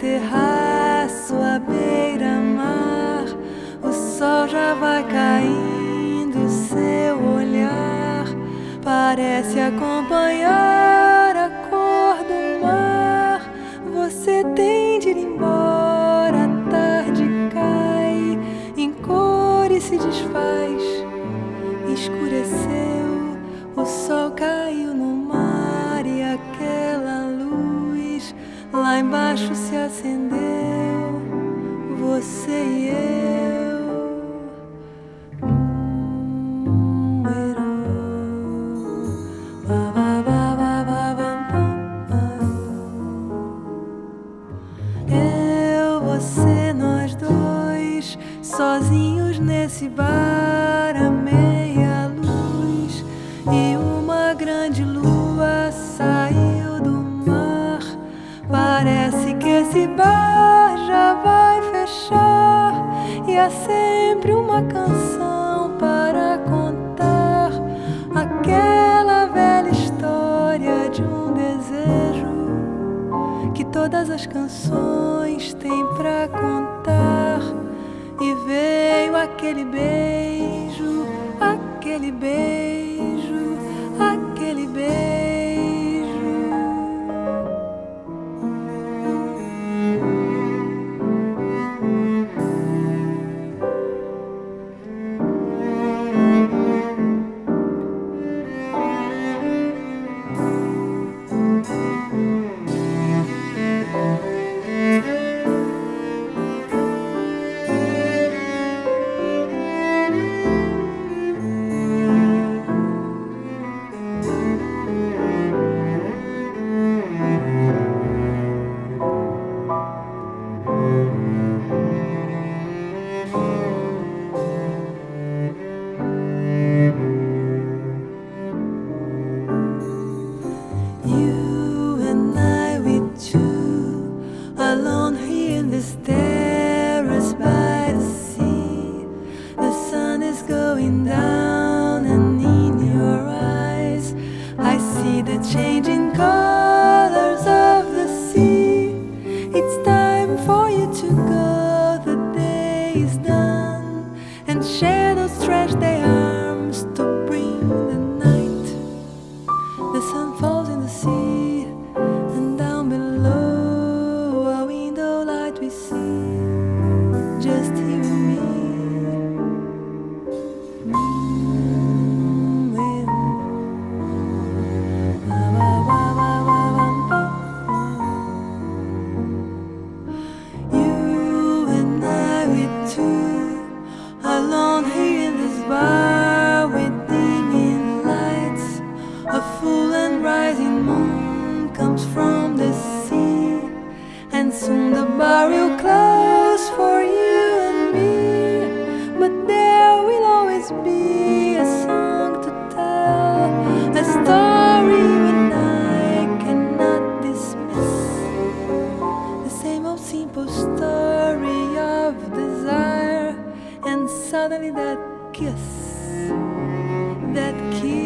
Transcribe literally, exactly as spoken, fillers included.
terraço à beira-mar, o sol já vai caindo, seu olhar parece acompanhar a cor do mar. Você tem de ir embora, a tarde cai em cor e se desfaz. Escureceu, o sol caiu no mar e aquela luz lá embaixo se acendeu, você e eu. Hum, ba, ba, ba, ba, ba, ba, ba. Eu, você, nós dois, sozinhos nesse bar, a meia luz, e uma grande lua saiu do mar. Parece que esse bar já vai fechar, e há sempre uma canção para contar, aquela velha história de um desejo que todas as canções têm pra contar. E veio aquele beijo, aquele beijo, aquele beijo. You and I, we two, alone here in this terrace by the sea. The sun is going down, and in your eyes I see the changing colors of the sea. It's time for you to go, the day is done, and shadows stretch their arms to bring the night. The sun falls in the sea, and down below a window light we see, just you and me. Mm, with ba, ba, ba, ba, ba, ba, ba. You and I, we two, alone here in this bar with dimming lights. A full and rising moon comes from the sea, and soon the bar will close for you and me. But there will always be a song to tell, a story you and I cannot dismiss. The same old simple story of desire, and suddenly that kiss, that kiss